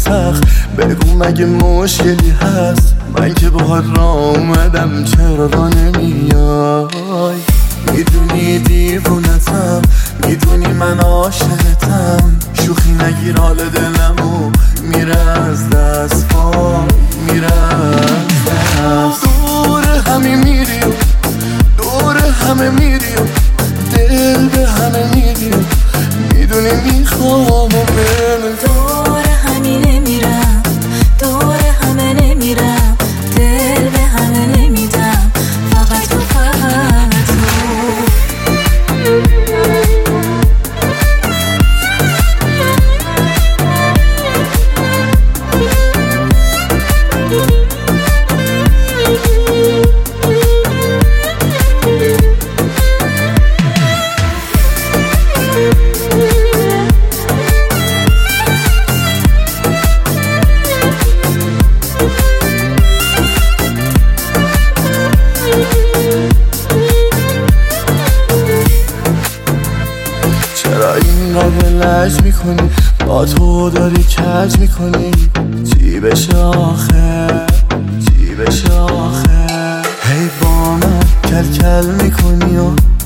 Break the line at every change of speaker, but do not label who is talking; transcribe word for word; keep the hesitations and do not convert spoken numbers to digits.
سخت. بگو مگه مشکلی هست؟ من که باهات راه اومدم چرا راه نمیای؟ میدونی دیوونتم، میدونی من عاشقتم. شوخی نگیر حال دلمو میره از دست پا، میره از دست. دور همه میری و دور همه میری و دل به همه میدی و میدونی میخوام و من
دور همه نمیرم، دور همه نمیرم، دل به همه نمیدم، فقط تو فقط تو.
چرا اینقدر لج میکنی؟ با تو داری کج میکنی. چی بشه آخه؟ چی بشه آخه؟ هی با من کل کل میکنی و